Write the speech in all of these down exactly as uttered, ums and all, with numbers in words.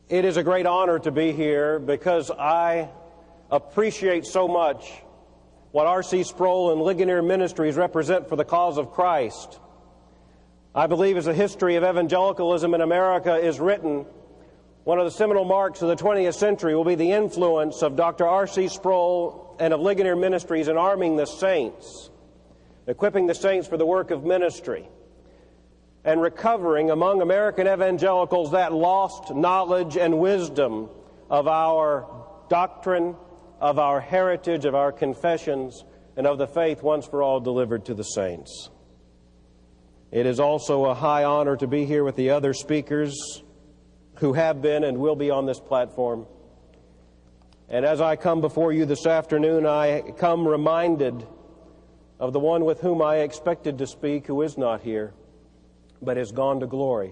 It is a great honor to be here because I appreciate so much what R C Sproul and Ligonier Ministries represent for the cause of Christ. I believe as the history of evangelicalism in America is written, one of the seminal marks of the twentieth century will be the influence of Doctor R C Sproul and of Ligonier Ministries in arming the saints, equipping the saints for the work of ministry, and recovering among American evangelicals that lost knowledge and wisdom of our doctrine, of our heritage, of our confessions, and of the faith once for all delivered to the saints. It is also a high honor to be here with the other speakers who have been and will be on this platform. And as I come before you this afternoon, I come reminded of the one with whom I expected to speak who is not here, but has gone to glory.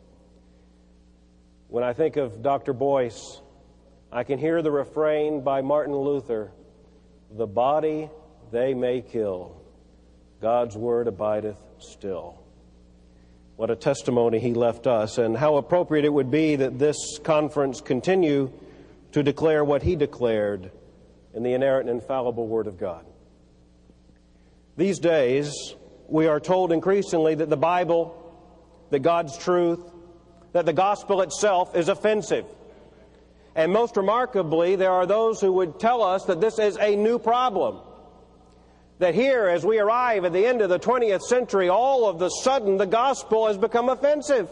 When I think of Doctor Boyce, I can hear the refrain by Martin Luther, "The body they may kill, God's word abideth still." What a testimony he left us, and how appropriate it would be that this conference continue to declare what he declared in the inerrant and infallible Word of God. These days, we are told increasingly that the Bible, that God's truth, that the gospel itself is offensive. And most remarkably, there are those who would tell us that this is a new problem. That here, as we arrive at the end of the twentieth century, all of the sudden the gospel has become offensive.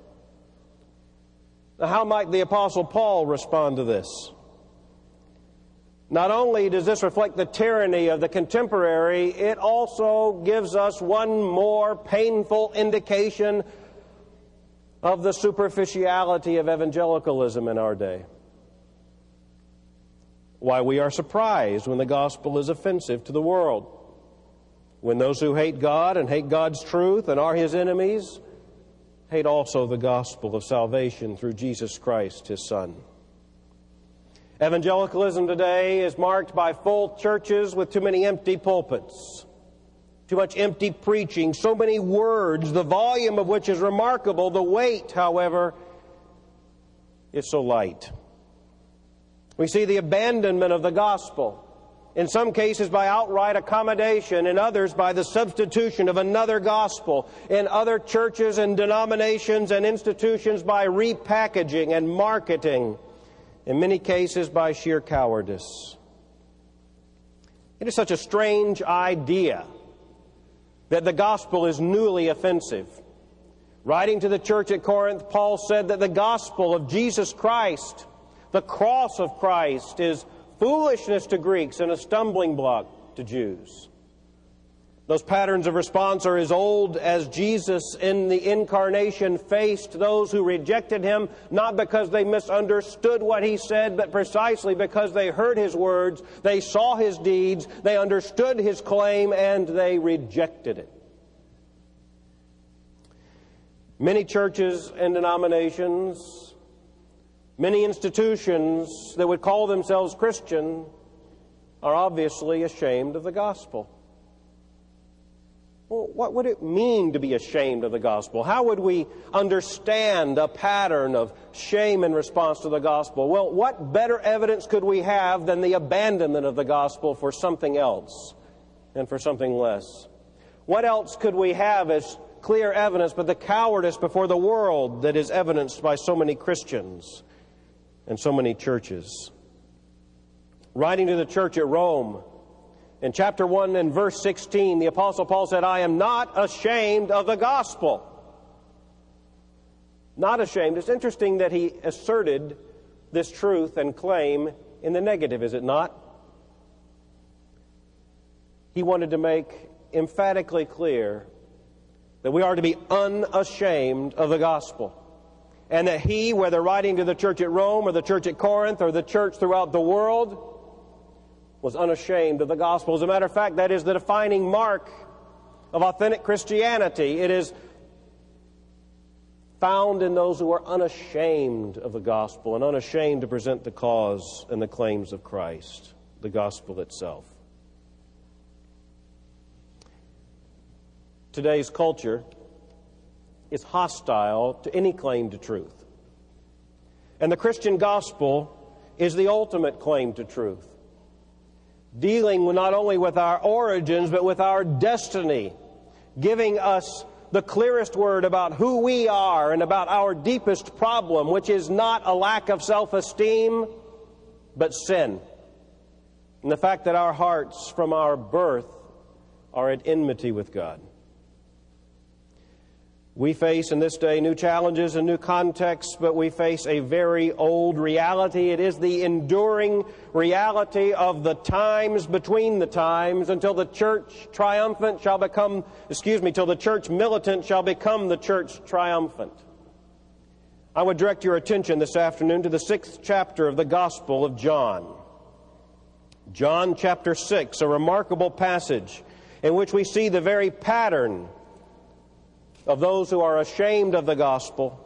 Now, how might the Apostle Paul respond to this? Not only does this reflect the tyranny of the contemporary, it also gives us one more painful indication of the superficiality of evangelicalism in our day. Why we are surprised when the gospel is offensive to the world. When those who hate God and hate God's truth and are His enemies hate also the gospel of salvation through Jesus Christ, His Son. Evangelicalism today is marked by full churches with too many empty pulpits, too much empty preaching, so many words, the volume of which is remarkable. The weight, however, is so light. We see the abandonment of the gospel, in some cases by outright accommodation, in others by the substitution of another gospel, in other churches and denominations and institutions by repackaging and marketing, in many cases by sheer cowardice. It is such a strange idea that the gospel is newly offensive. Writing to the church at Corinth, Paul said that the gospel of Jesus Christ, the cross of Christ, is foolishness to Greeks and a stumbling block to Jews. Those patterns of response are as old as Jesus in the incarnation faced those who rejected Him, not because they misunderstood what He said, but precisely because they heard His words, they saw His deeds, they understood His claim, and they rejected it. Many churches and denominations, many institutions that would call themselves Christian are obviously ashamed of the gospel. Well, what would it mean to be ashamed of the gospel? How would we understand a pattern of shame in response to the gospel? Well, what better evidence could we have than the abandonment of the gospel for something else and for something less? What else could we have as clear evidence but the cowardice before the world that is evidenced by so many Christians and so many churches? Writing to the church at Rome, in chapter one and verse sixteen, the Apostle Paul said, "I am not ashamed of the gospel." Not ashamed. It's interesting that he asserted this truth and claim in the negative, is it not? He wanted to make emphatically clear that we are to be unashamed of the gospel. And that he, whether writing to the church at Rome or the church at Corinth or the church throughout the world, was unashamed of the gospel. As a matter of fact, that is the defining mark of authentic Christianity. It is found in those who are unashamed of the gospel and unashamed to present the cause and the claims of Christ, the gospel itself. Today's culture is hostile to any claim to truth. And the Christian gospel is the ultimate claim to truth, dealing with not only with our origins, but with our destiny, giving us the clearest word about who we are and about our deepest problem, which is not a lack of self-esteem, but sin. And the fact that our hearts from our birth are at enmity with God. We face in this day new challenges and new contexts, but we face a very old reality. It is the enduring reality of the times between the times until the church triumphant shall become, excuse me, till the church militant shall become the church triumphant. I would direct your attention this afternoon to the sixth chapter of the Gospel of John. John chapter six, a remarkable passage in which we see the very pattern of those who are ashamed of the gospel.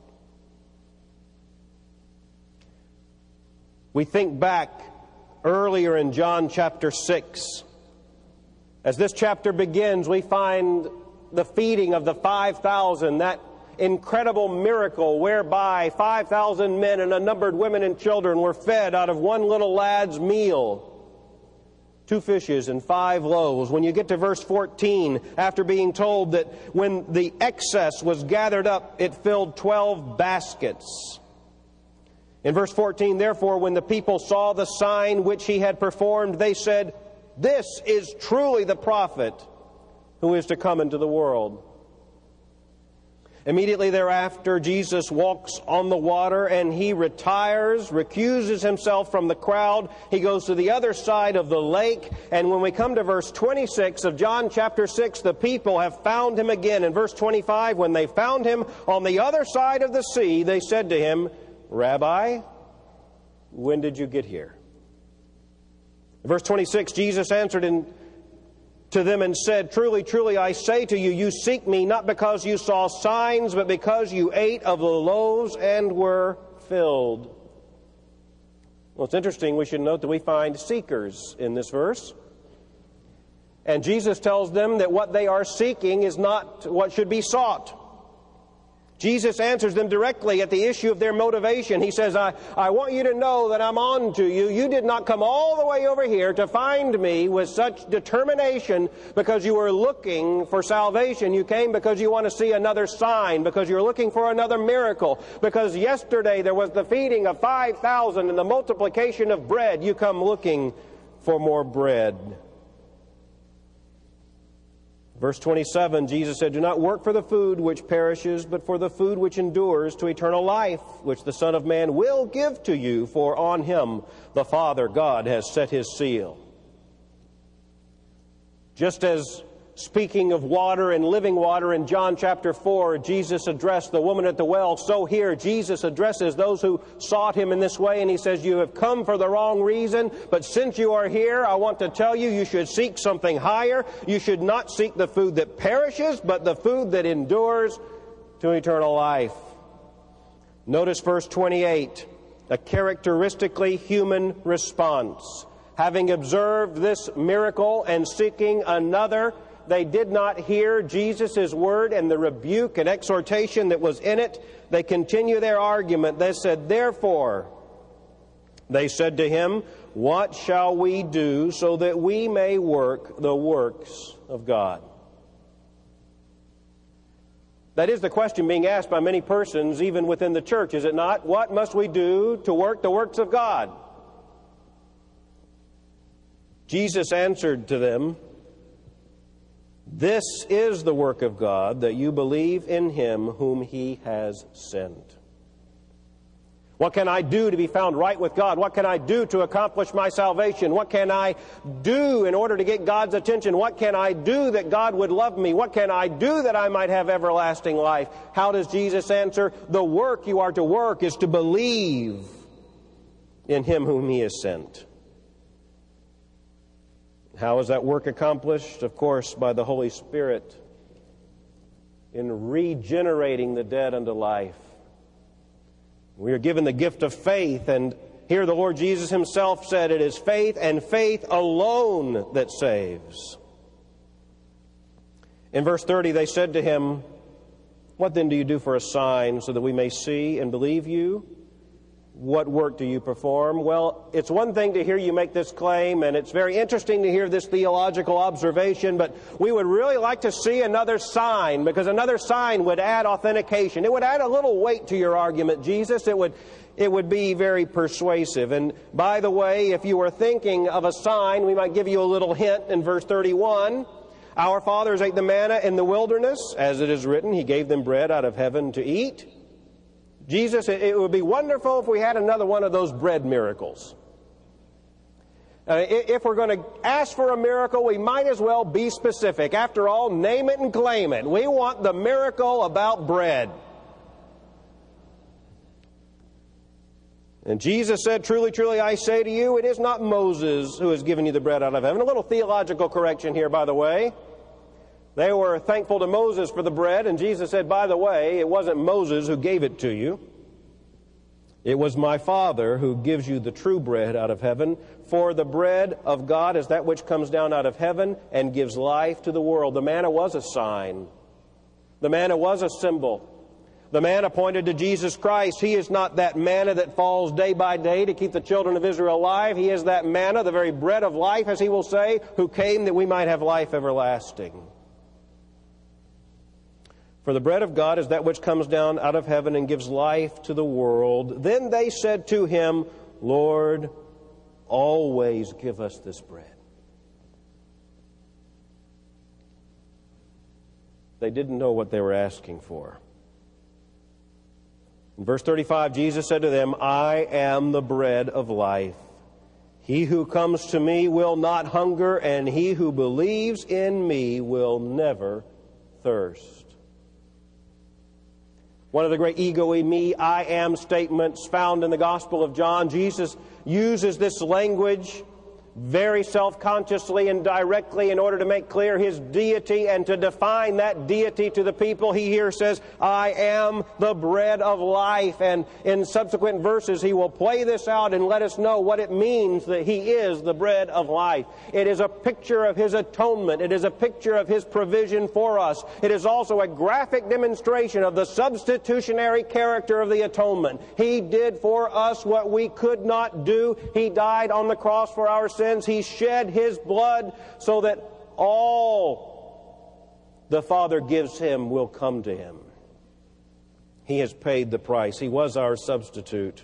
We think back earlier in John chapter six. As this chapter begins, we find the feeding of the five thousand, that incredible miracle whereby five thousand men and unnumbered women and children were fed out of one little lad's meal. Two fishes and five loaves. When you get to verse fourteen, after being told that when the excess was gathered up, it filled twelve baskets. In verse fourteen, therefore, when the people saw the sign which he had performed, they said, "This is truly the prophet who is to come into the world." Immediately thereafter, Jesus walks on the water and he retires, recuses himself from the crowd. He goes to the other side of the lake. And when we come to verse twenty-six of John chapter six, the people have found him again. In verse twenty-five, when they found him on the other side of the sea, they said to him, "Rabbi, when did you get here?" In verse twenty-six, Jesus answered in to them and said, "Truly, truly, I say to you, you seek me not because you saw signs, but because you ate of the loaves and were filled." Well, it's interesting. We should note that we find seekers in this verse. And Jesus tells them that what they are seeking is not what should be sought. Jesus answers them directly at the issue of their motivation. He says, I, I want you to know that I'm on to you. You did not come all the way over here to find me with such determination because you were looking for salvation. You came because you want to see another sign, because you're looking for another miracle, because yesterday there was the feeding of five thousand and the multiplication of bread. You come looking for more bread. Verse twenty-seven, Jesus said, "Do not work for the food which perishes, but for the food which endures to eternal life, which the Son of Man will give to you, for on him the Father God has set his seal." Just as speaking of water and living water in John chapter four, Jesus addressed the woman at the well, so here Jesus addresses those who sought him in this way, and he says, "You have come for the wrong reason, but since you are here, I want to tell you, you should seek something higher. You should not seek the food that perishes, but the food that endures to eternal life." Notice verse twenty-eight, a characteristically human response. Having observed this miracle and seeking another, they did not hear Jesus' word and the rebuke and exhortation that was in it. They continue their argument. They said, "Therefore," they said to him, "what shall we do so that we may work the works of God?" That is the question being asked by many persons, even within the church, is it not? What must we do to work the works of God? Jesus answered to them, "This is the work of God, that you believe in him whom he has sent." What can I do to be found right with God? What can I do to accomplish my salvation? What can I do in order to get God's attention? What can I do that God would love me? What can I do that I might have everlasting life? How does Jesus answer? The work you are to work is to believe in him whom he has sent. How is that work accomplished? Of course, by the Holy Spirit in regenerating the dead unto life. We are given the gift of faith, and here the Lord Jesus himself said it is faith and faith alone that saves. In verse thirty, they said to him, "What then do you do for a sign so that we may see and believe you? What work do you perform? Well, it's one thing to hear you make this claim, and it's very interesting to hear this theological observation, but we would really like to see another sign, because another sign would add authentication. It would add a little weight to your argument, Jesus. It would, it would be very persuasive. And by the way, if you were thinking of a sign, we might give you a little hint in verse thirty-one. Our fathers ate the manna in the wilderness, as it is written, He gave them bread out of heaven to eat. Jesus, it would be wonderful if we had another one of those bread miracles. Uh, if we're going to ask for a miracle, we might as well be specific. After all, name it and claim it. We want the miracle about bread. And Jesus said, truly, truly, I say to you, it is not Moses who has given you the bread out of heaven. A little theological correction here, by the way. They were thankful to Moses for the bread, and Jesus said, by the way, it wasn't Moses who gave it to you. It was my Father who gives you the true bread out of heaven. For the bread of God is that which comes down out of heaven and gives life to the world. The manna was a sign. The manna was a symbol. The manna pointed to Jesus Christ. He is not that manna that falls day by day to keep the children of Israel alive. He is that manna, the very bread of life, as He will say, who came that we might have life everlasting. For the bread of God is that which comes down out of heaven and gives life to the world. Then they said to Him, Lord, always give us this bread. They didn't know what they were asking for. In verse thirty-five, Jesus said to them, I am the bread of life. He who comes to me will not hunger, and he who believes in me will never thirst. One of the great ego-y, me, I am statements found in the Gospel of John. Jesus uses this language very self-consciously and directly in order to make clear His deity and to define that deity to the people. He here says, I am the bread of life. And in subsequent verses, He will play this out and let us know what it means that He is the bread of life. It is a picture of His atonement. It is a picture of His provision for us. It is also a graphic demonstration of the substitutionary character of the atonement. He did for us what we could not do. He died on the cross for our sins. He shed His blood so that all the Father gives Him will come to Him. He has paid the price. He was our substitute.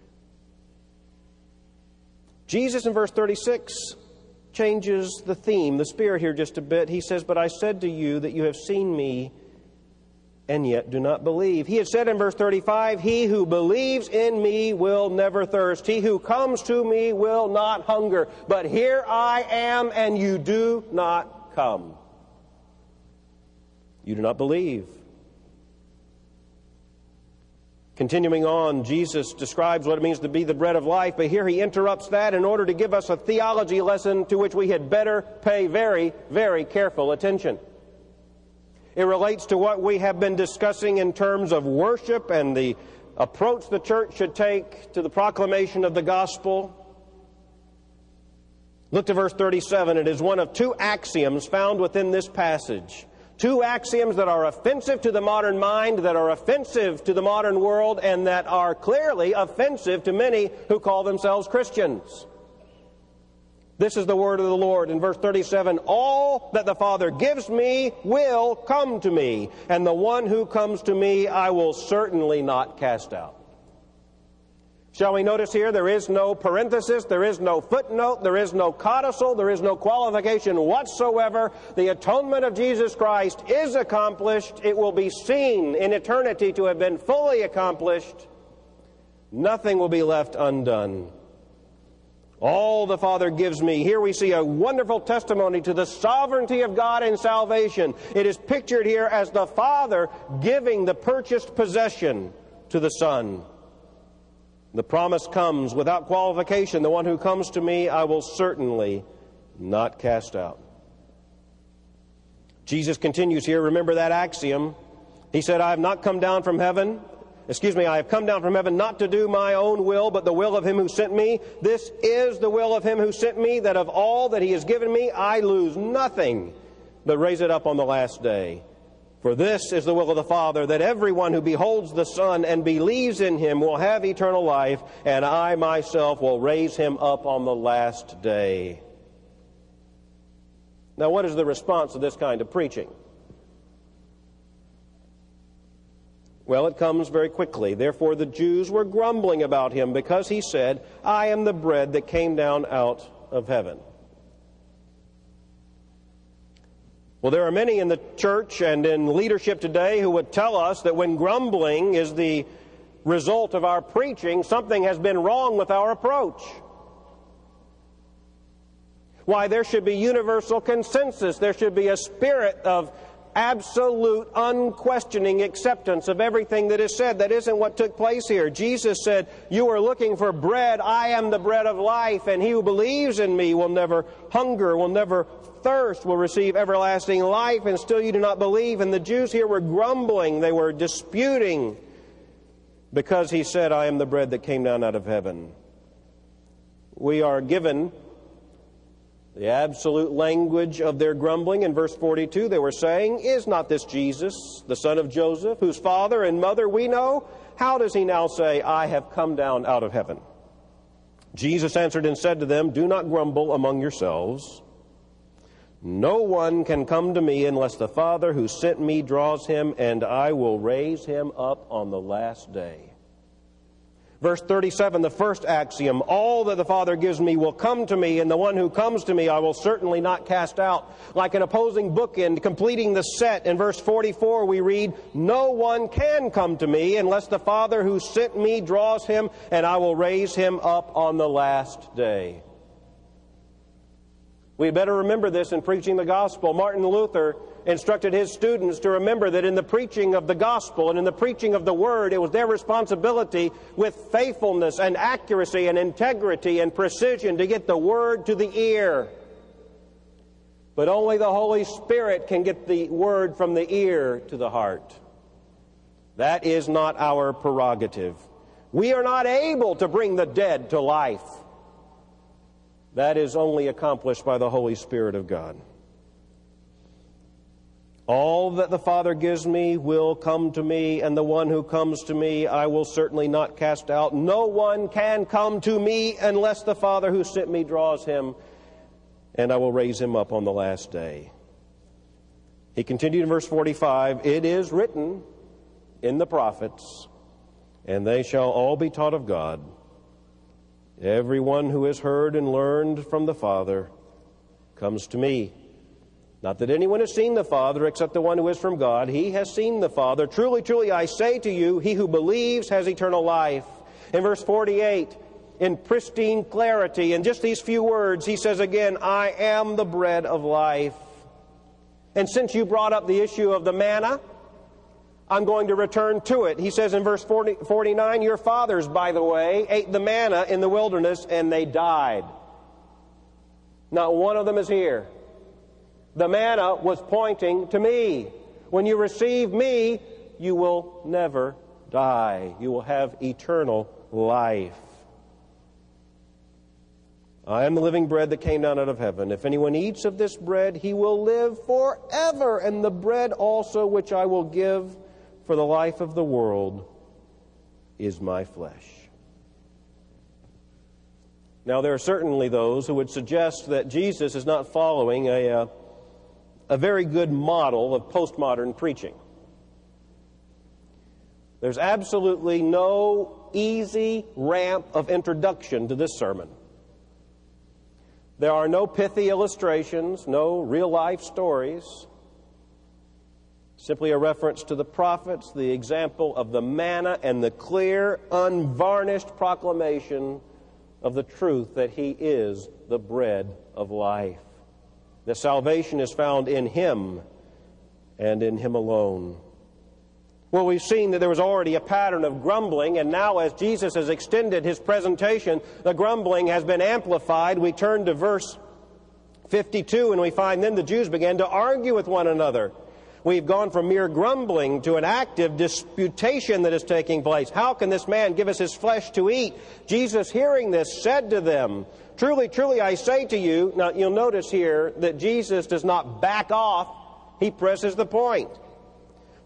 Jesus in verse thirty-six changes the theme, the spirit here just a bit. He says, but I said to you that you have seen me and yet do not believe. He had said in verse thirty-five, he who believes in me will never thirst. He who comes to me will not hunger. But here I am, and you do not come. You do not believe. Continuing on, Jesus describes what it means to be the bread of life, but here He interrupts that in order to give us a theology lesson to which we had better pay very, very careful attention. It relates to what we have been discussing in terms of worship and the approach the church should take to the proclamation of the gospel. Look to verse thirty-seven. It is one of two axioms found within this passage. Two axioms that are offensive to the modern mind, that are offensive to the modern world, and that are clearly offensive to many who call themselves Christians. This is the word of the Lord in verse thirty-seven. All that the Father gives me will come to me, and the one who comes to me I will certainly not cast out. Shall we notice here, there is no parenthesis, there is no footnote, there is no codicil, there is no qualification whatsoever. The atonement of Jesus Christ is accomplished. It will be seen in eternity to have been fully accomplished. Nothing will be left undone. All the Father gives me. Here we see a wonderful testimony to the sovereignty of God in salvation. It is pictured here as the Father giving the purchased possession to the Son. The promise comes without qualification. The one who comes to me, I will certainly not cast out. Jesus continues here. Remember that axiom. He said, I have not come down from heaven. Excuse me, I have come down from heaven not to do my own will, but the will of Him who sent me. This is the will of Him who sent me, that of all that He has given me, I lose nothing, but raise it up on the last day. For this is the will of the Father, that everyone who beholds the Son and believes in him will have eternal life, and I myself will raise him up on the last day." Now, what is the response to this kind of preaching? Well, it comes very quickly. Therefore the Jews were grumbling about him because he said, "I am the bread that came down out of heaven." Well, there are many in the church and in leadership today who would tell us that when grumbling is the result of our preaching, something has been wrong with our approach. Why, there should be universal consensus. There should be a spirit of absolute, unquestioning acceptance of everything that is said. That isn't what took place here. Jesus said, "You are looking for bread. I am the bread of life, and he who believes in me will never hunger, will never thirst, will receive everlasting life," and still you do not believe. And the Jews here were grumbling. They were disputing because he said, "I am the bread that came down out of heaven." We are given the absolute language of their grumbling in verse forty-two. They were saying, "Is not this Jesus, the son of Joseph, whose father and mother we know? How does he now say, 'I have come down out of heaven'?" Jesus answered and said to them, "Do not grumble among yourselves. No one can come to me unless the Father who sent me draws him, and I will raise him up on the last day." Verse thirty-seven, the first axiom, "All that the Father gives me will come to me, and the one who comes to me I will certainly not cast out." Like an opposing bookend completing the set, in verse forty-four we read, "No one can come to me unless the Father who sent me draws him, and I will raise him up on the last day." We better remember this in preaching the gospel. Martin Luther instructed his students to remember that in the preaching of the gospel and in the preaching of the word, it was their responsibility with faithfulness and accuracy and integrity and precision to get the word to the ear. But only the Holy Spirit can get the word from the ear to the heart. That is not our prerogative. We are not able to bring the dead to life. That is only accomplished by the Holy Spirit of God. "All that the Father gives me will come to me, and the one who comes to me I will certainly not cast out. No one can come to me unless the Father who sent me draws him, and I will raise him up on the last day." He continued in verse forty-five, "It is written in the prophets, and they shall all be taught of God. Everyone who has heard and learned from the Father comes to me. Not that anyone has seen the Father except the one who is from God. He has seen the Father. Truly, truly, I say to you, he who believes has eternal life." In verse forty-eight, in pristine clarity, in just these few words, he says again, "I am the bread of life." And since you brought up the issue of the manna, I'm going to return to it. He says in verse forty, forty-nine, "Your fathers, by the way, ate the manna in the wilderness, and they died." Not one of them is here. The manna was pointing to me. When you receive me, you will never die. You will have eternal life. "I am the living bread that came down out of heaven. If anyone eats of this bread, he will live forever. And the bread also which I will give for the life of the world is my flesh." Now, there are certainly those who would suggest that Jesus is not following a, a, a very good model of postmodern preaching. There's absolutely no easy ramp of introduction to this sermon. There are no pithy illustrations, no real-life stories. Simply a reference to the prophets, the example of the manna, and the clear, unvarnished proclamation of the truth that he is the bread of life. That salvation is found in him and in him alone. Well, we've seen that there was already a pattern of grumbling, and now as Jesus has extended his presentation, the grumbling has been amplified. We turn to verse fifty-two, and we find then the Jews began to argue with one another. We've gone from mere grumbling to an active disputation that is taking place. "How can this man give us his flesh to eat?" Jesus, hearing this, said to them, "Truly, truly, I say to you..." Now, you'll notice here that Jesus does not back off. He presses the point.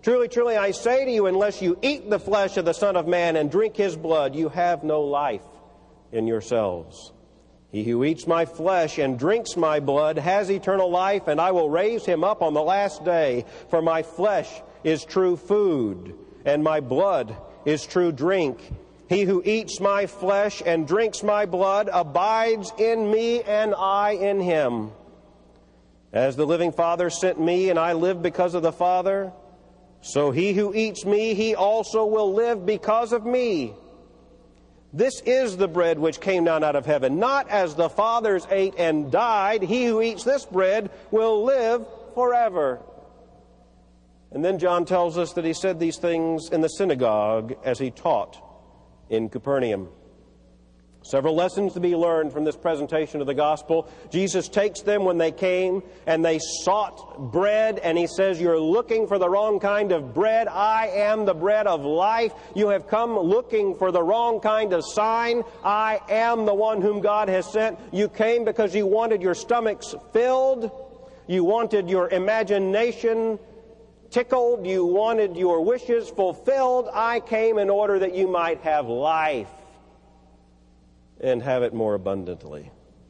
Truly, truly, I say to you, unless you eat the flesh of the Son of Man and drink his blood, you have no life in yourselves. He who eats my flesh and drinks my blood has eternal life, and I will raise him up on the last day. For my flesh is true food, and my blood is true drink. He who eats my flesh and drinks my blood abides in me, and I in him. As the living Father sent me, and I live because of the Father, so he who eats me, he also will live because of me. This is the bread which came down out of heaven, not as the fathers ate and died. He who eats this bread will live forever. And then John tells us that he said these things in the synagogue as he taught in Capernaum. Several lessons to be learned from this presentation of the gospel. Jesus takes them when they came and they sought bread, and he says, you're looking for the wrong kind of bread. I am the bread of life. You have come looking for the wrong kind of sign. I am the one whom God has sent. You came because you wanted your stomachs filled. You wanted your imagination tickled. You wanted your wishes fulfilled. I came in order that you might have life, and have it more abundantly.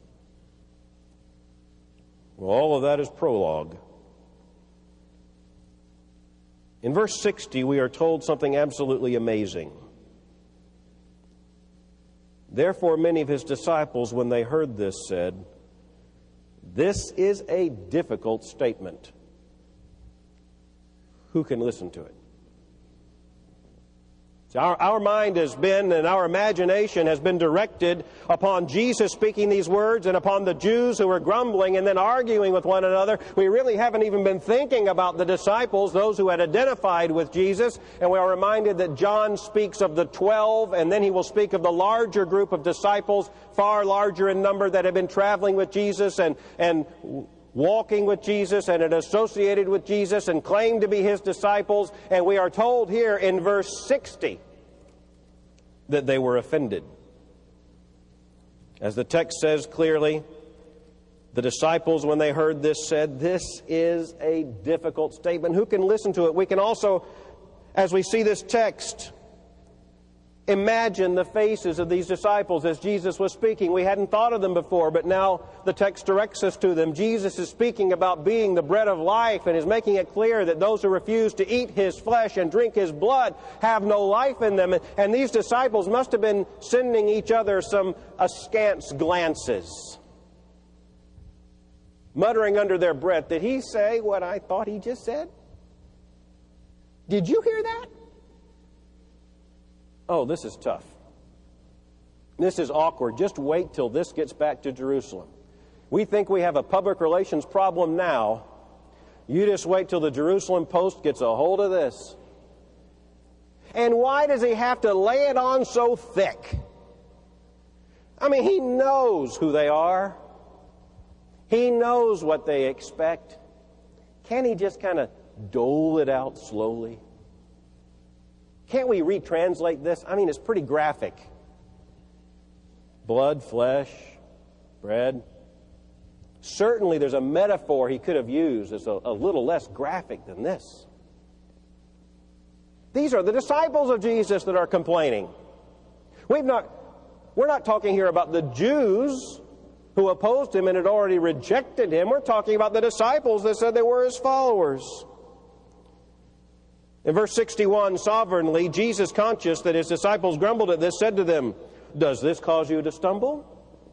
Well, all of that is prologue. In verse sixty, we are told something absolutely amazing. Therefore, many of his disciples, when they heard this, said, this is a difficult statement. Who can listen to it? Our, our mind has been, and our imagination has been directed upon Jesus speaking these words and upon the Jews who were grumbling and then arguing with one another. We really haven't even been thinking about the disciples, those who had identified with Jesus. And we are reminded that John speaks of the twelve, and then he will speak of the larger group of disciples, far larger in number, that have been traveling with Jesus and, and walking with Jesus and had associated with Jesus and claimed to be his disciples. And we are told here in verse sixty that they were offended. As the text says clearly, the disciples, when they heard this, said, this is a difficult statement. Who can listen to it? We can also, as we see this text, imagine the faces of these disciples as Jesus was speaking. We hadn't thought of them before, but now the text directs us to them. Jesus is speaking about being the bread of life and is making it clear that those who refuse to eat his flesh and drink his blood have no life in them. And these disciples must have been sending each other some askance glances, muttering under their breath, did he say what I thought he just said? Did you hear that? Oh, this is tough. This is awkward. Just wait till this gets back to Jerusalem. We think we have a public relations problem now. You just wait till the Jerusalem Post gets a hold of this. And why does he have to lay it on so thick? I mean, he knows who they are. He knows what they expect. Can't he just kind of dole it out slowly? Can't we retranslate this? I mean, it's pretty graphic. Blood, flesh, bread. Certainly there's a metaphor he could have used that's a, a little less graphic than this. These are the disciples of Jesus that are complaining. We've not, we're not talking here about the Jews who opposed him and had already rejected him. We're talking about the disciples that said they were his followers. In verse sixty-one, sovereignly, Jesus, conscious that his disciples grumbled at this, said to them, does this cause you to stumble?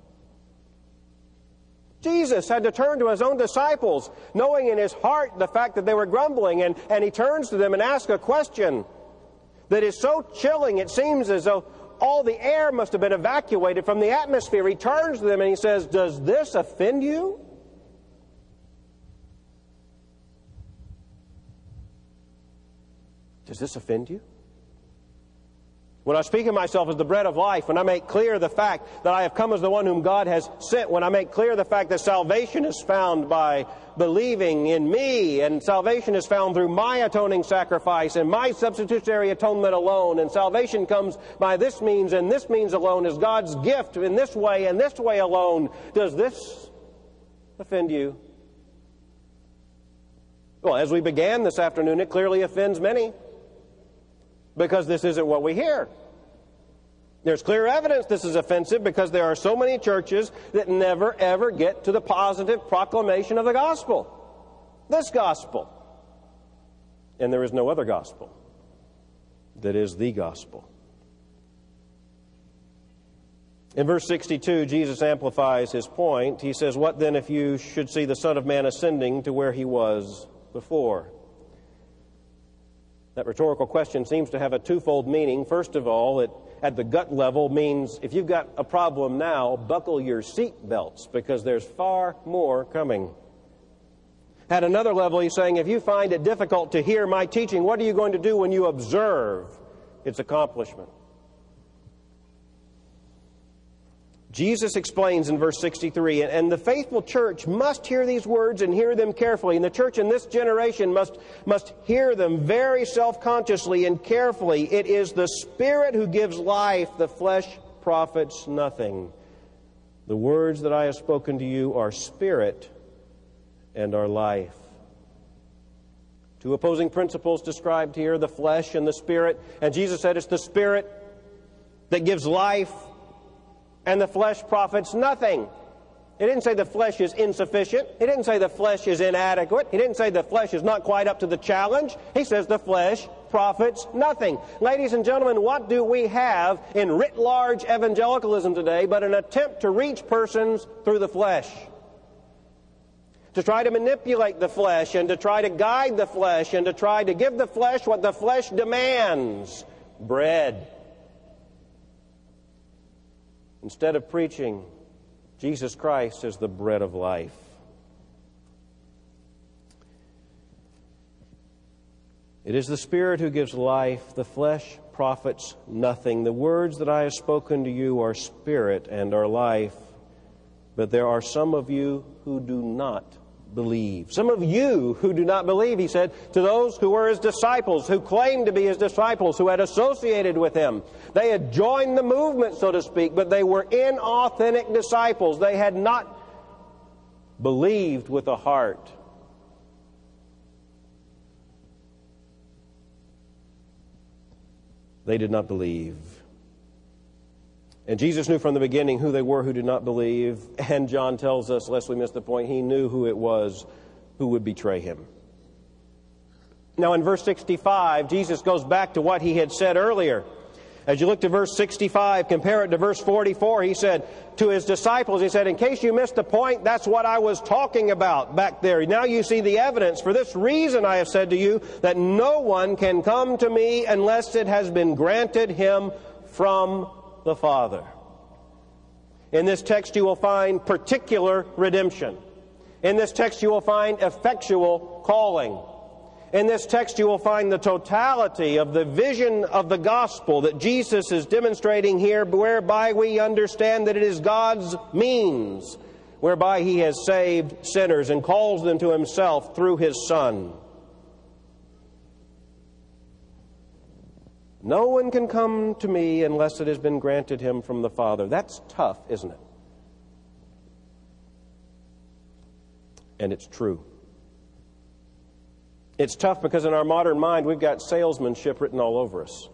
Jesus had to turn to his own disciples, knowing in his heart the fact that they were grumbling, and, and he turns to them and asks a question that is so chilling, it seems as though all the air must have been evacuated from the atmosphere. He turns to them and he says, does this offend you? Does this offend you? When I speak of myself as the bread of life, when I make clear the fact that I have come as the one whom God has sent, when I make clear the fact that salvation is found by believing in me, and salvation is found through my atoning sacrifice and my substitutionary atonement alone, and salvation comes by this means and this means alone, is God's gift in this way and this way alone, does this offend you? Well, as we began this afternoon, it clearly offends many because this isn't what we hear. There's clear evidence this is offensive because there are so many churches that never, ever get to the positive proclamation of the gospel. This gospel. And there is no other gospel that is the gospel. In verse sixty-two, Jesus amplifies his point. He says, "What then if you should see the Son of Man ascending to where he was before?" That rhetorical question seems to have a twofold meaning. First of all, it at the gut level means if you've got a problem now, buckle your seat belts because there's far more coming. At another level, he's saying, if you find it difficult to hear my teaching, what are you going to do when you observe its accomplishment? Jesus explains in verse sixty-three, and the faithful church must hear these words and hear them carefully. And the church in this generation must, must hear them very self-consciously and carefully. It is the Spirit who gives life. The flesh profits nothing. The words that I have spoken to you are spirit and are life. Two opposing principles described here, the flesh and the spirit. And Jesus said it's the spirit that gives life, and the flesh profits nothing. He didn't say the flesh is insufficient. He didn't say the flesh is inadequate. He didn't say the flesh is not quite up to the challenge. He says the flesh profits nothing. Ladies and gentlemen, what do we have in writ large evangelicalism today but an attempt to reach persons through the flesh? To try to manipulate the flesh and to try to guide the flesh and to try to give the flesh what the flesh demands. Bread. Instead of preaching Jesus Christ as the bread of life. It is the Spirit who gives life. The flesh profits nothing. The words that I have spoken to you are spirit and are life. But there are some of you who do not believe. Some of you who do not believe, he said, to those who were his disciples, who claimed to be his disciples, who had associated with him. They had joined the movement, so to speak, but they were inauthentic disciples. They had not believed with a heart. They did not believe. And Jesus knew from the beginning who they were who did not believe. And John tells us, lest we miss the point, he knew who it was who would betray him. Now in verse sixty-five, Jesus goes back to what he had said earlier. As you look to verse sixty-five, compare it to verse forty-four, he said to his disciples, he said, in case you missed the point, that's what I was talking about back there. Now you see the evidence. For this reason I have said to you that no one can come to me unless it has been granted him from the Father. In this text you will find particular redemption. In this text you will find effectual calling. In this text you will find the totality of the vision of the gospel that Jesus is demonstrating here, whereby we understand that it is God's means whereby he has saved sinners and calls them to himself through his Son. No one can come to me unless it has been granted him from the Father. That's tough, isn't it? And it's true. It's tough because in our modern mind we've got salesmanship written all over us.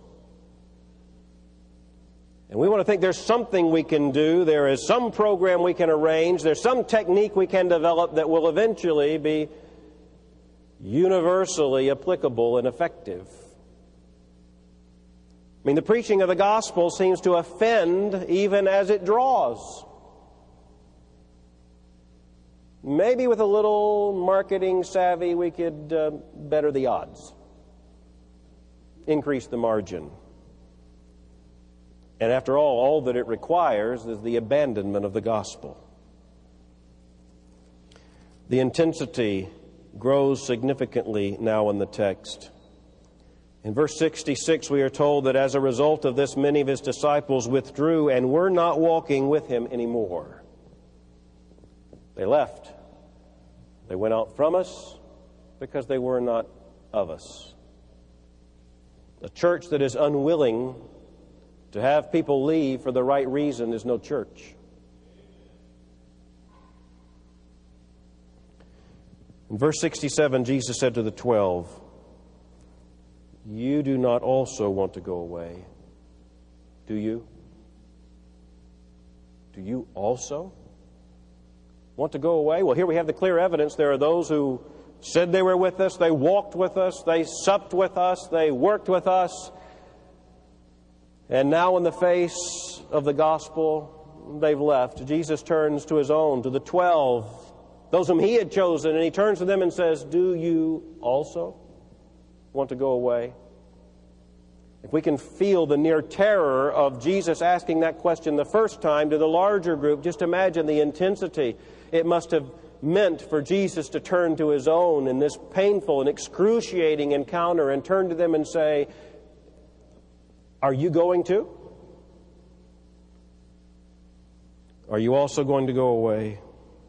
And we want to think there's something we can do, there is some program we can arrange, there's some technique we can develop that will eventually be universally applicable and effective. I mean, the preaching of the gospel seems to offend even as it draws. Maybe with a little marketing savvy we could uh, better the odds, increase the margin. And after all, all that it requires is the abandonment of the gospel. The intensity grows significantly now in the text. In verse sixty-six, we are told that as a result of this, many of his disciples withdrew and were not walking with him anymore. They left. They went out from us because they were not of us. A church that is unwilling to have people leave for the right reason is no church. In verse sixty-seven, Jesus said to the twelve, "You do not also want to go away, do you? Do you also want to go away?" Well, here we have the clear evidence. There are those who said they were with us, they walked with us, they supped with us, they worked with us. And now in the face of the gospel, they've left. Jesus turns to his own, to the twelve, those whom he had chosen, and he turns to them and says, "Do you also want to go away?" If we can feel the near terror of Jesus asking that question the first time to the larger group, just imagine the intensity it must have meant for Jesus to turn to his own in this painful and excruciating encounter and turn to them and say, "Are you going to? Are you also going to go away?"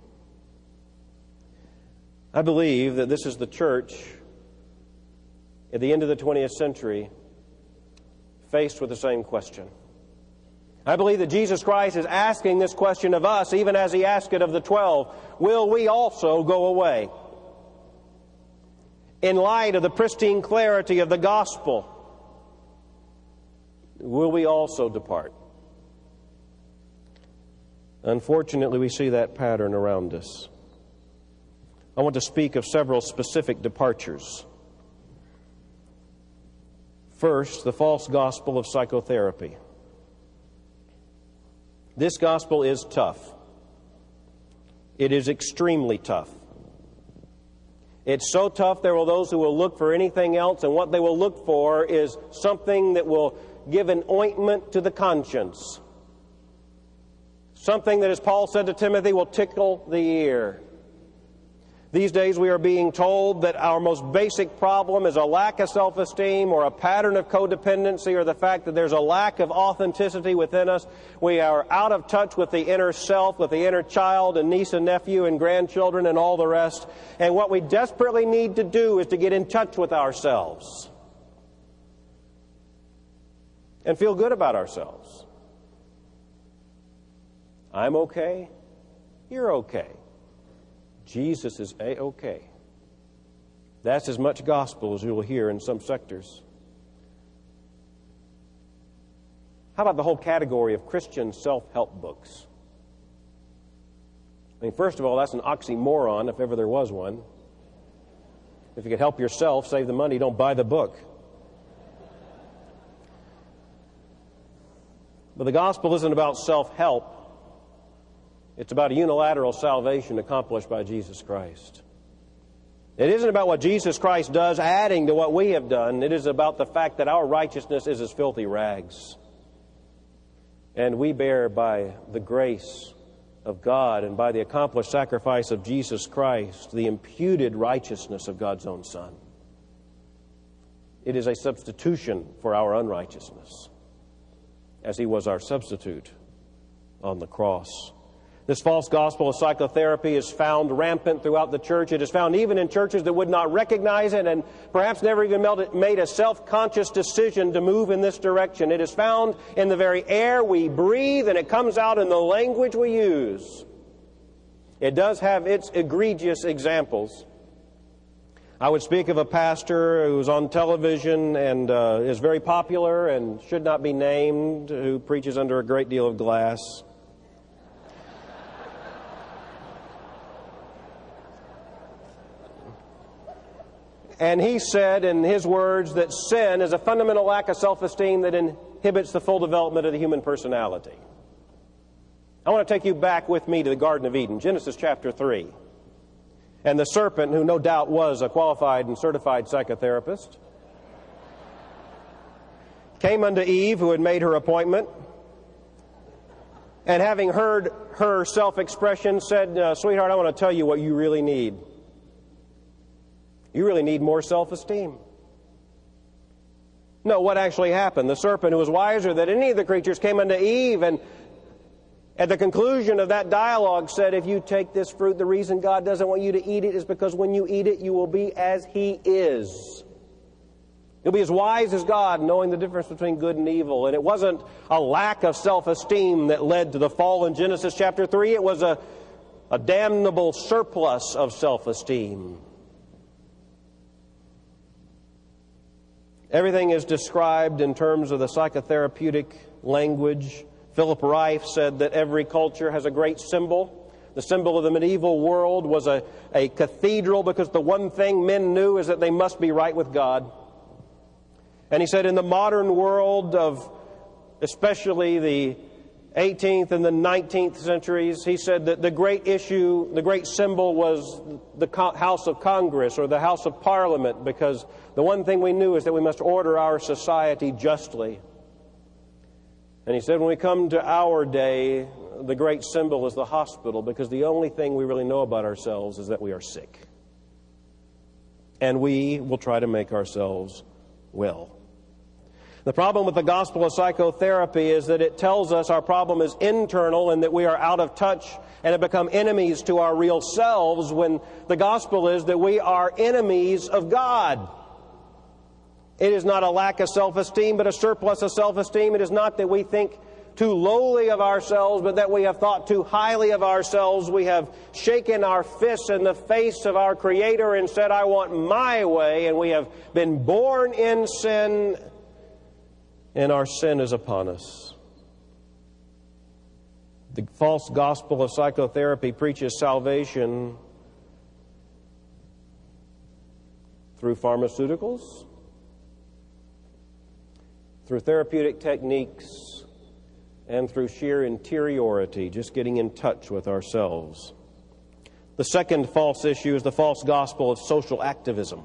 I believe that this is the church at the end of the twentieth century faced with the same question. I believe that Jesus Christ is asking this question of us, even as he asked it of the twelve. Will we also go away? In light of the pristine clarity of the gospel, will we also depart? Unfortunately, we see that pattern around us. I want to speak of several specific departures. First, the false gospel of psychotherapy. This gospel is tough. It is extremely tough. It's so tough there are those who will look for anything else, and what they will look for is something that will give an ointment to the conscience. Something that, as Paul said to Timothy, will tickle the ear. These days we are being told that our most basic problem is a lack of self-esteem or a pattern of codependency or the fact that there's a lack of authenticity within us. We are out of touch with the inner self, with the inner child and niece and nephew and grandchildren and all the rest. And what we desperately need to do is to get in touch with ourselves and feel good about ourselves. I'm okay. You're okay. Jesus is A-OK. That's as much gospel as you will hear in some sectors. How about the whole category of Christian self-help books? I mean, first of all, that's an oxymoron, if ever there was one. If you could help yourself, save the money, don't buy the book. But the gospel isn't about self-help. It's about a unilateral salvation accomplished by Jesus Christ. It isn't about what Jesus Christ does adding to what we have done. It is about the fact that our righteousness is as filthy rags. And we bear by the grace of God and by the accomplished sacrifice of Jesus Christ the imputed righteousness of God's own Son. It is a substitution for our unrighteousness, as He was our substitute on the cross. This false gospel of psychotherapy is found rampant throughout the church. It is found even in churches that would not recognize it and perhaps never even made a self-conscious decision to move in this direction. It is found in the very air we breathe, and it comes out in the language we use. It does have its egregious examples. I would speak of a pastor who's on television and uh, is very popular and should not be named, who preaches under a great deal of glass. And he said in his words that sin is a fundamental lack of self-esteem that inhibits the full development of the human personality. I want to take you back with me to the Garden of Eden, Genesis chapter three. And the serpent, who no doubt was a qualified and certified psychotherapist, came unto Eve, who had made her appointment, and having heard her self-expression, said, uh, sweetheart, I want to tell you what you really need. You really need more self-esteem. No, what actually happened? The serpent, who was wiser than any of the creatures, came unto Eve, and at the conclusion of that dialogue said, if you take this fruit, the reason God doesn't want you to eat it is because when you eat it, you will be as He is. You'll be as wise as God, knowing the difference between good and evil. And it wasn't a lack of self-esteem that led to the fall in Genesis chapter three. It was a, a damnable surplus of self-esteem. Everything is described in terms of the psychotherapeutic language. Philip Reif said that every culture has a great symbol. The symbol of the medieval world was a, a cathedral, because the one thing men knew is that they must be right with God. And he said in the modern world of especially the eighteenth and the nineteenth centuries, he said that the great issue, the great symbol was the House of Congress or the House of Parliament, because the one thing we knew is that we must order our society justly. And he said when we come to our day, the great symbol is the hospital, because the only thing we really know about ourselves is that we are sick. And we will try to make ourselves well. The problem with the gospel of psychotherapy is that it tells us our problem is internal and that we are out of touch and have become enemies to our real selves, when the gospel is that we are enemies of God. It is not a lack of self-esteem, but a surplus of self-esteem. It is not that we think too lowly of ourselves, but that we have thought too highly of ourselves. We have shaken our fists in the face of our Creator and said, I want my way, and we have been born in sin, and our sin is upon us. The false gospel of psychotherapy preaches salvation through pharmaceuticals, through therapeutic techniques, and through sheer interiority, just getting in touch with ourselves. The second false issue is the false gospel of social activism.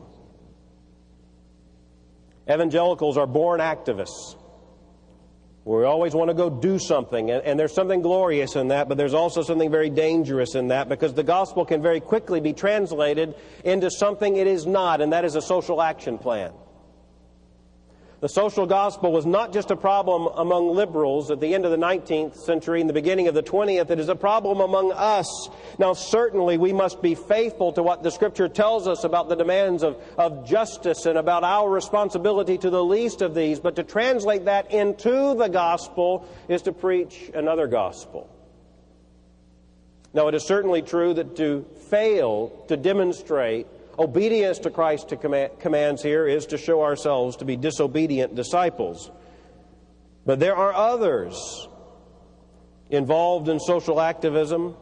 Evangelicals are born activists. We always want to go do something, and, and there's something glorious in that, but there's also something very dangerous in that, because the gospel can very quickly be translated into something it is not, and that is a social action plan. The social gospel was not just a problem among liberals at the end of the nineteenth century and the beginning of the twentieth. It is a problem among us. Now, certainly we must be faithful to what the Scripture tells us about the demands of, of justice and about our responsibility to the least of these. But to translate that into the gospel is to preach another gospel. Now, it is certainly true that to fail to demonstrate obedience to Christ's commands here is to show ourselves to be disobedient disciples. But there are others involved in social activism,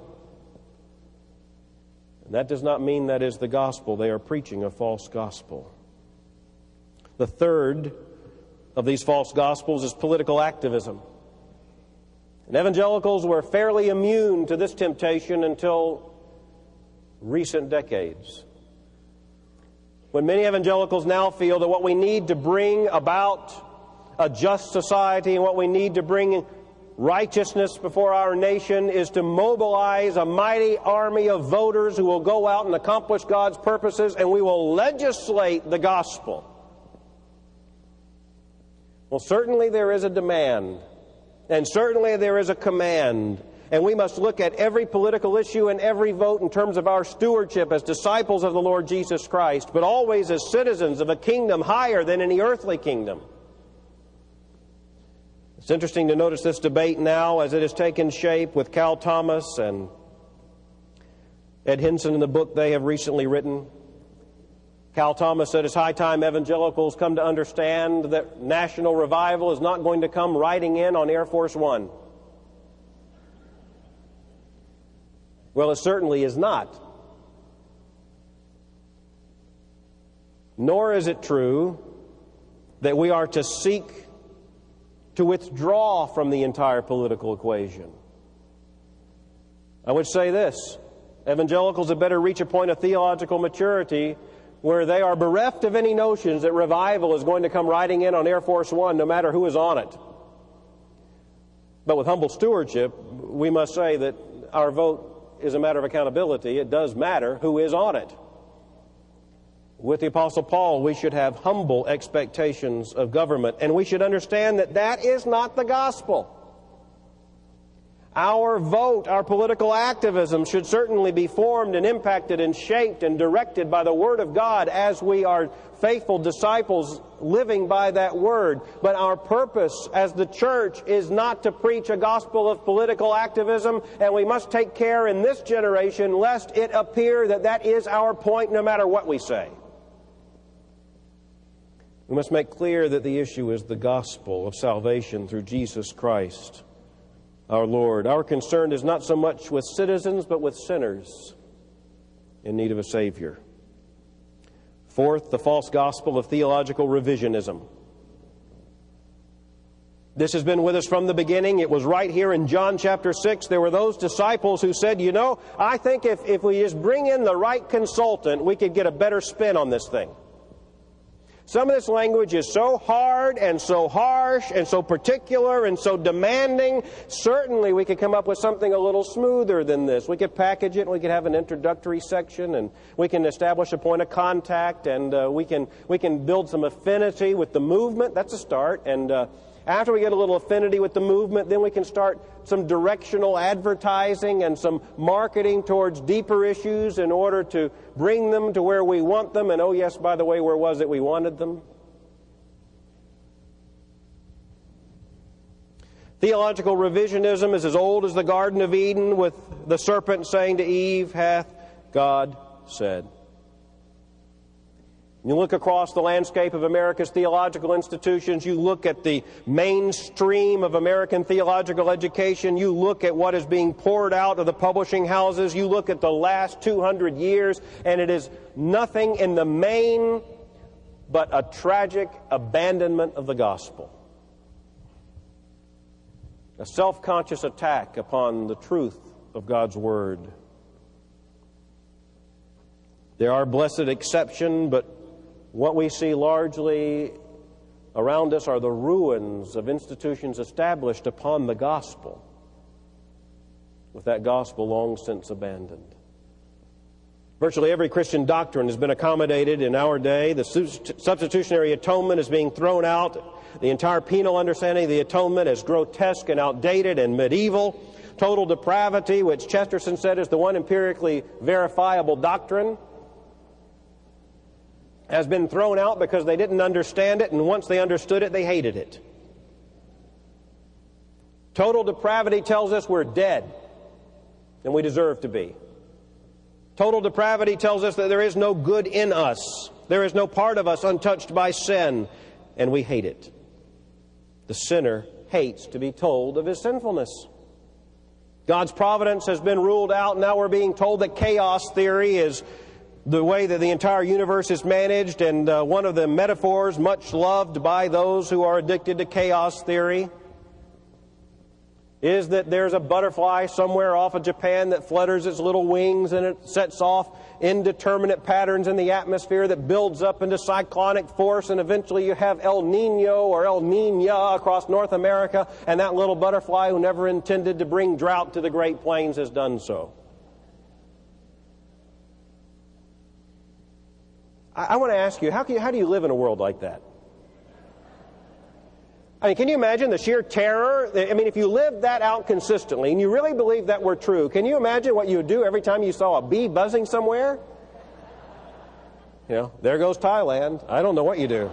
and that does not mean that is the gospel. They are preaching a false gospel. The third of these false gospels is political activism. And evangelicals were fairly immune to this temptation until recent decades, when many evangelicals now feel that what we need to bring about a just society and what we need to bring righteousness before our nation is to mobilize a mighty army of voters who will go out and accomplish God's purposes, and we will legislate the gospel. Well, certainly there is a demand, and certainly there is a command. And we must look at every political issue and every vote in terms of our stewardship as disciples of the Lord Jesus Christ, but always as citizens of a kingdom higher than any earthly kingdom. It's interesting to notice this debate now as it has taken shape with Cal Thomas and Ed Hinson in the book they have recently written. Cal Thomas said it's high time evangelicals come to understand that national revival is not going to come riding in on Air Force One. Well, it certainly is not. Nor is it true that we are to seek to withdraw from the entire political equation. I would say this: evangelicals had better reach a point of theological maturity where they are bereft of any notions that revival is going to come riding in on Air Force One, no matter who is on it. But with humble stewardship, we must say that our vote is a matter of accountability. It does matter who is on it. With the Apostle Paul, we should have humble expectations of government, and we should understand that that is not the gospel. Our vote, our political activism should certainly be formed and impacted and shaped and directed by the Word of God as we are faithful disciples living by that Word. But our purpose as the church is not to preach a gospel of political activism, and we must take care in this generation lest it appear that that is our point no matter what we say. We must make clear that the issue is the gospel of salvation through Jesus Christ, our Lord. Our concern is not so much with citizens, but with sinners in need of a Savior. Fourth, the false gospel of theological revisionism. This has been with us from the beginning. It was right here in John chapter six. There were those disciples who said, you know, I think if, if we just bring in the right consultant, we could get a better spin on this thing. Some of this language is so hard and so harsh and so particular and so demanding. Certainly we could come up with something a little smoother than this. We could package it and we could have an introductory section and we can establish a point of contact and uh, we can we can build some affinity with the movement. That's a start. And uh, after we get a little affinity with the movement, then we can start some directional advertising and some marketing towards deeper issues in order to bring them to where we want them. And oh yes, by the way, where was it we wanted them? Theological revisionism is as old as the Garden of Eden, with the serpent saying to Eve, hath God said. You look across the landscape of America's theological institutions, you look at the mainstream of American theological education, you look at what is being poured out of the publishing houses, you look at the last two hundred years, and it is nothing in the main but a tragic abandonment of the gospel. A self-conscious attack upon the truth of God's Word. There are blessed exceptions, but what we see largely around us are the ruins of institutions established upon the gospel, with that gospel long since abandoned. Virtually every Christian doctrine has been accommodated in our day. The substitutionary atonement is being thrown out. The entire penal understanding of the atonement is grotesque and outdated and medieval. Total depravity, which Chesterton said is the one empirically verifiable doctrine, has been thrown out because they didn't understand it, and once they understood it, they hated it. Total depravity tells us we're dead, and we deserve to be. Total depravity tells us that there is no good in us. There is no part of us untouched by sin, and we hate it. The sinner hates to be told of his sinfulness. God's providence has been ruled out. Now we're being told that chaos theory is the way that the entire universe is managed, and uh, one of the metaphors much loved by those who are addicted to chaos theory is that there's a butterfly somewhere off of Japan that flutters its little wings and it sets off indeterminate patterns in the atmosphere that builds up into cyclonic force, and eventually you have El Nino or El Nina across North America, and that little butterfly who never intended to bring drought to the Great Plains has done so. I want to ask you, how, can you, how do you live in a world like that? I mean, can you imagine the sheer terror? I mean, if you lived that out consistently, and you really believed that were true, can you imagine what you would do every time you saw a bee buzzing somewhere? You know, there goes Thailand. I don't know what you do.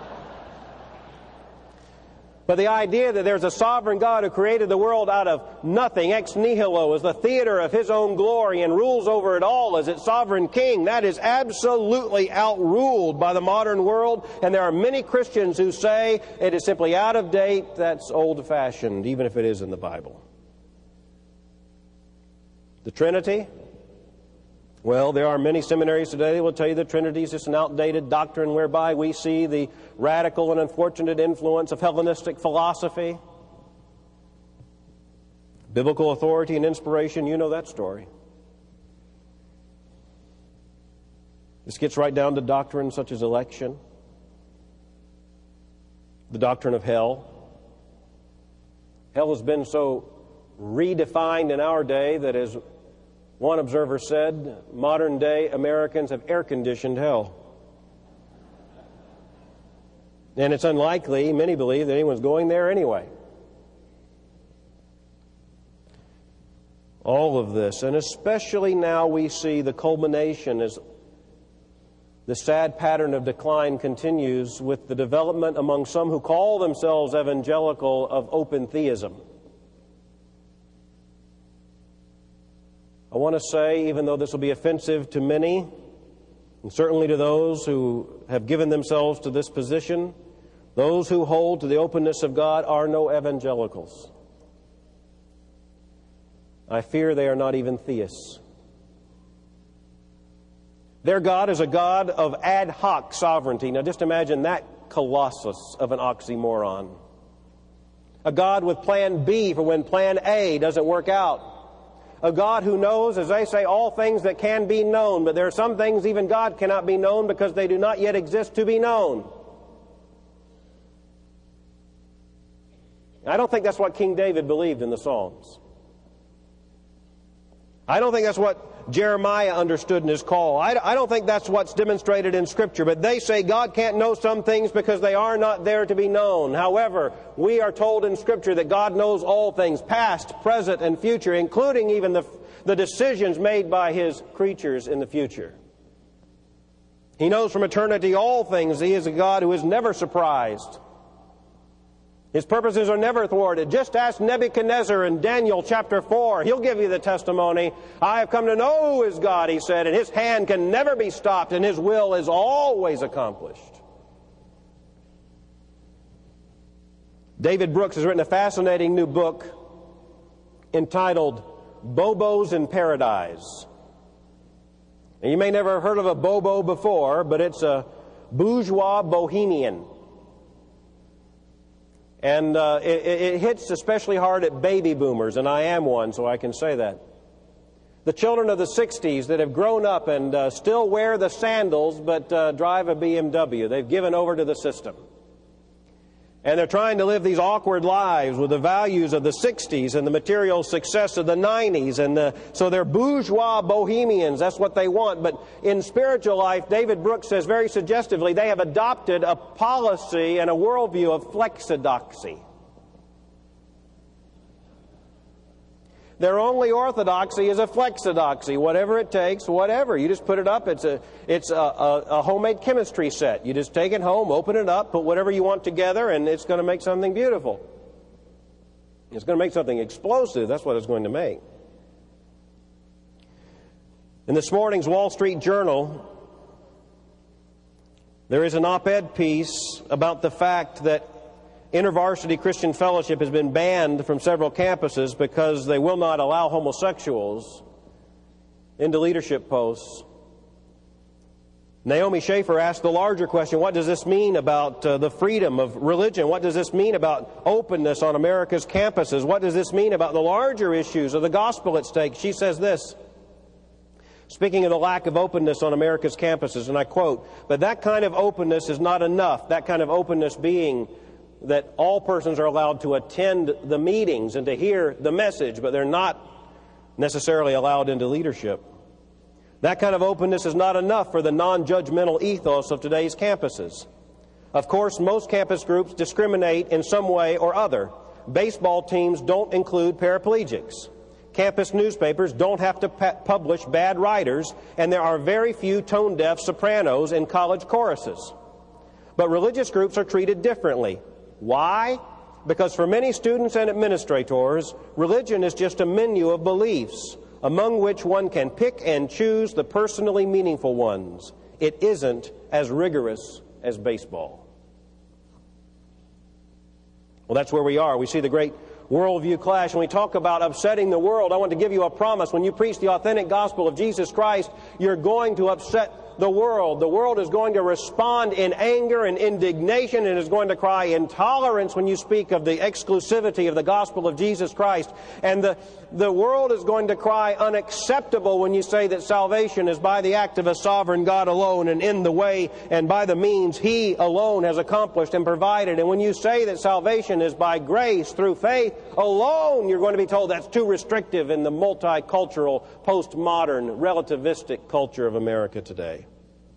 But the idea that there's a sovereign God who created the world out of nothing, ex nihilo, as the theater of His own glory and rules over it all as its sovereign king, that is absolutely outruled by the modern world. And there are many Christians who say it is simply out of date, that's old-fashioned, even if it is in the Bible. The Trinity? Well, there are many seminaries today that will tell you the Trinity is just an outdated doctrine whereby we see the radical and unfortunate influence of Hellenistic philosophy. Biblical authority and inspiration, you know that story. This gets right down to doctrines such as election, the doctrine of hell. Hell has been so redefined in our day that, as one observer said, modern-day Americans have air-conditioned hell. And it's unlikely, many believe, that anyone's going there anyway. All of this, and especially now we see the culmination as the sad pattern of decline continues with the development among some who call themselves evangelical of open theism. I want to say, even though this will be offensive to many, And certainly to those who have given themselves to this position, those who hold to the openness of God are no evangelicals. I fear they are not even theists. Their God is a God of ad hoc sovereignty. Now just imagine that colossus of an oxymoron. A God with plan B for when plan A doesn't work out. A God who knows, as they say, all things that can be known, but there are some things even God cannot be known because they do not yet exist to be known. I don't think that's what King David believed in the Psalms. I don't think that's what Jeremiah understood in his call. I don't think that's what's demonstrated in Scripture. But they say God can't know some things because they are not there to be known. However, we are told in Scripture that God knows all things, past, present, and future, including even the, the decisions made by His creatures in the future. He knows from eternity all things. He is a God who is never surprised. His purposes are never thwarted. Just ask Nebuchadnezzar in Daniel chapter four. He'll give you the testimony. I have come to know who is God, he said, and His hand can never be stopped, and His will is always accomplished. David Brooks has written a fascinating new book entitled Bobos in Paradise. And you may never have heard of a Bobo before, but it's a bourgeois bohemian. And uh, it, it hits especially hard at baby boomers, and I am one, so I can say that. The children of the sixties that have grown up and uh, still wear the sandals but uh, drive a B M W. They've given over to the system. And they're trying to live these awkward lives with the values of the sixties and the material success of the nineties. And the, so they're bourgeois bohemians. That's what they want. But in spiritual life, David Brooks says very suggestively, they have adopted a policy and a worldview of flexidoxy. Their only orthodoxy is a flexidoxy. Whatever it takes, whatever. You just put it up. It's a it's a, a, a homemade chemistry set. You just take it home, open it up, put whatever you want together, and it's going to make something beautiful. It's going to make something explosive. That's what it's going to make. In this morning's Wall Street Journal, there is an op-ed piece about the fact that InterVarsity Christian Fellowship has been banned from several campuses because they will not allow homosexuals into leadership posts. Naomi Schaefer asked the larger question, what does this mean about uh, the freedom of religion? What does this mean about openness on America's campuses? What does this mean about the larger issues of the gospel at stake? She says this, speaking of the lack of openness on America's campuses, and I quote, "But that kind of openness is not enough, that kind of openness being that all persons are allowed to attend the meetings and to hear the message, but they're not necessarily allowed into leadership. That kind of openness is not enough for the non-judgmental ethos of today's campuses. Of course, most campus groups discriminate in some way or other. Baseball teams don't include paraplegics. Campus newspapers don't have to pa- publish bad writers, and there are very few tone-deaf sopranos in college choruses. But religious groups are treated differently. Why? Because for many students and administrators, religion is just a menu of beliefs, among which one can pick and choose the personally meaningful ones. It isn't as rigorous as baseball." Well, that's where we are. We see the great worldview clash. When we talk about upsetting the world, I want to give you a promise. When you preach the authentic gospel of Jesus Christ, you're going to upset the world. The world is going to respond in anger and indignation and is going to cry intolerance when you speak of the exclusivity of the gospel of Jesus Christ. And the, the world is going to cry unacceptable when you say that salvation is by the act of a sovereign God alone and in the way and by the means He alone has accomplished and provided. And when you say that salvation is by grace through faith alone, you're going to be told that's too restrictive in the multicultural, postmodern, relativistic culture of America today.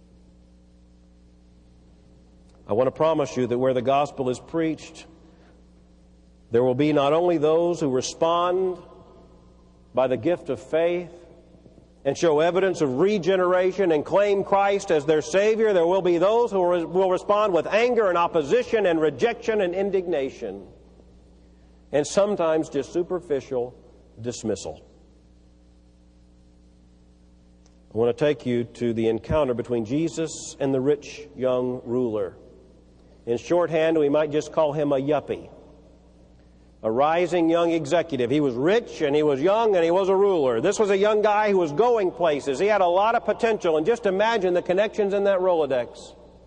I want to promise you that where the gospel is preached, there will be not only those who respond by the gift of faith and show evidence of regeneration and claim Christ as their Savior, there will be those who will respond with anger and opposition and rejection and indignation, and sometimes just superficial dismissal. I want to take you to the encounter between Jesus and the rich young ruler. In shorthand, we might just call him a yuppie, a rising young executive. He was rich and he was young and he was a ruler. This was a young guy who was going places. He had a lot of potential, and just imagine the connections in that Rolodex.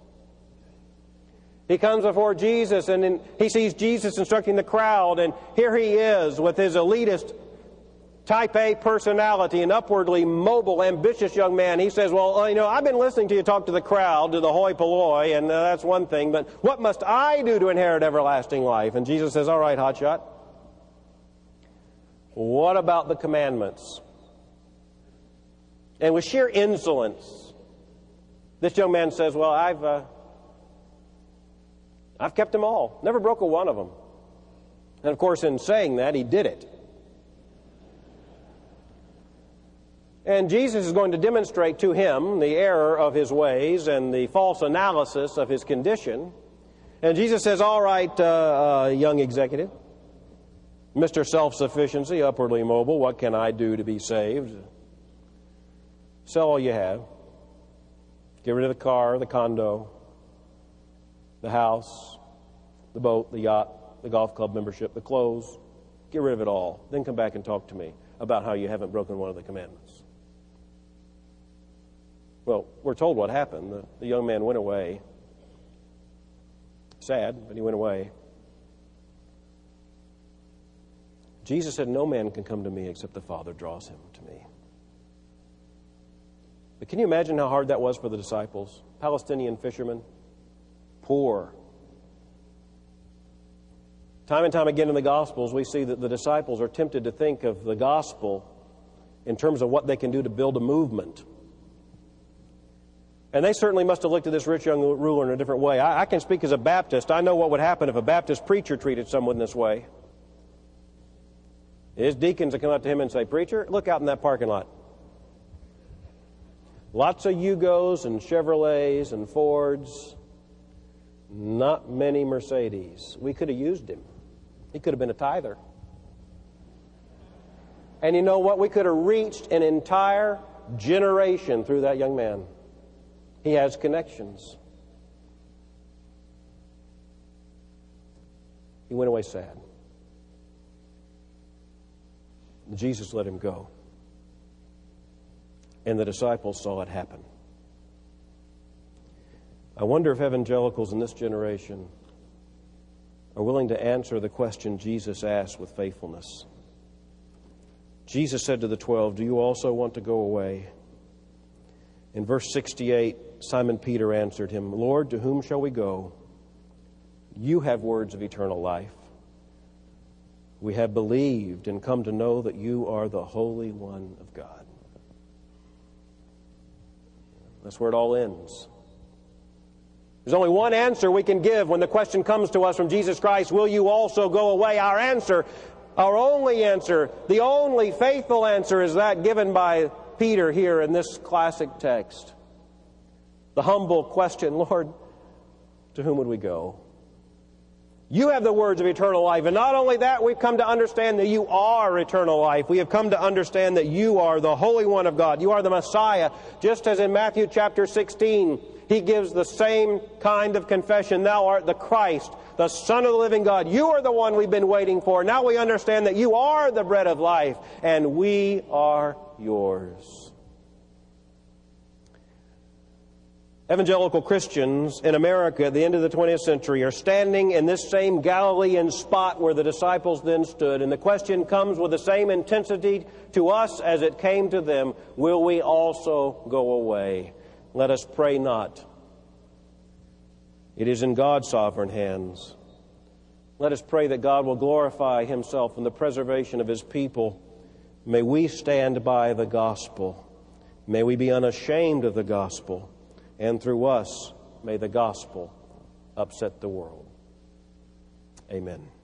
He comes before Jesus and then he sees Jesus instructing the crowd, and here he is with his elitist Type A personality, an upwardly mobile, ambitious young man. He says, well, you know, I've been listening to you talk to the crowd, to the hoi polloi, and uh, that's one thing, but what must I do to inherit everlasting life? And Jesus says, all right, hotshot. What about the commandments? And with sheer insolence, this young man says, well, I've, uh, I've kept them all. Never broke a one of them. And of course, in saying that, he did it. And Jesus is going to demonstrate to him the error of his ways and the false analysis of his condition. And Jesus says, all right, uh, uh, young executive, Mister Self-Sufficiency, upwardly mobile, what can I do to be saved? Sell all you have. Get rid of the car, the condo, the house, the boat, the yacht, the golf club membership, the clothes. Get rid of it all. Then come back and talk to me about how you haven't broken one of the commandments. Well, we're told what happened. The, the young man went away. Sad, but he went away. Jesus said, no man can come to me except the Father draws him to me. But can you imagine how hard that was for the disciples? Palestinian fishermen, poor. Time and time again in the Gospels, we see that the disciples are tempted to think of the gospel in terms of what they can do to build a movement. And they certainly must have looked at this rich young ruler in a different way. I, I can speak as a Baptist. I know what would happen if a Baptist preacher treated someone this way. His deacons would come up to him and say, preacher, look out in that parking lot. Lots of Yugos and Chevrolets and Fords. Not many Mercedes. We could have used him. He could have been a tither. And you know what? We could have reached an entire generation through that young man. He has connections. He went away sad. Jesus let him go. And the disciples saw it happen. I wonder if evangelicals in this generation are willing to answer the question Jesus asked with faithfulness. Jesus said to the twelve, do you also want to go away? In verse sixty-eight, Simon Peter answered him, Lord, to whom shall we go? You have words of eternal life. We have believed and come to know that you are the Holy One of God. That's where it all ends. There's only one answer we can give when the question comes to us from Jesus Christ, will you also go away? Our answer, our only answer, the only faithful answer is that given by Peter here in this classic text. The humble question, Lord, to whom would we go? You have the words of eternal life. And not only that, we've come to understand that you are eternal life. We have come to understand that you are the Holy One of God. You are the Messiah. Just as in Matthew chapter sixteen, he gives the same kind of confession. Thou art the Christ, the Son of the living God. You are the one we've been waiting for. Now we understand that you are the bread of life, and we are yours. Evangelical Christians in America at the end of the twentieth century are standing in this same Galilean spot where the disciples then stood. And the question comes with the same intensity to us as it came to them. Will we also go away? Let us pray not. It is in God's sovereign hands. Let us pray that God will glorify Himself in the preservation of His people. May we stand by the gospel. May we be unashamed of the gospel. And through us, may the gospel upset the world. Amen.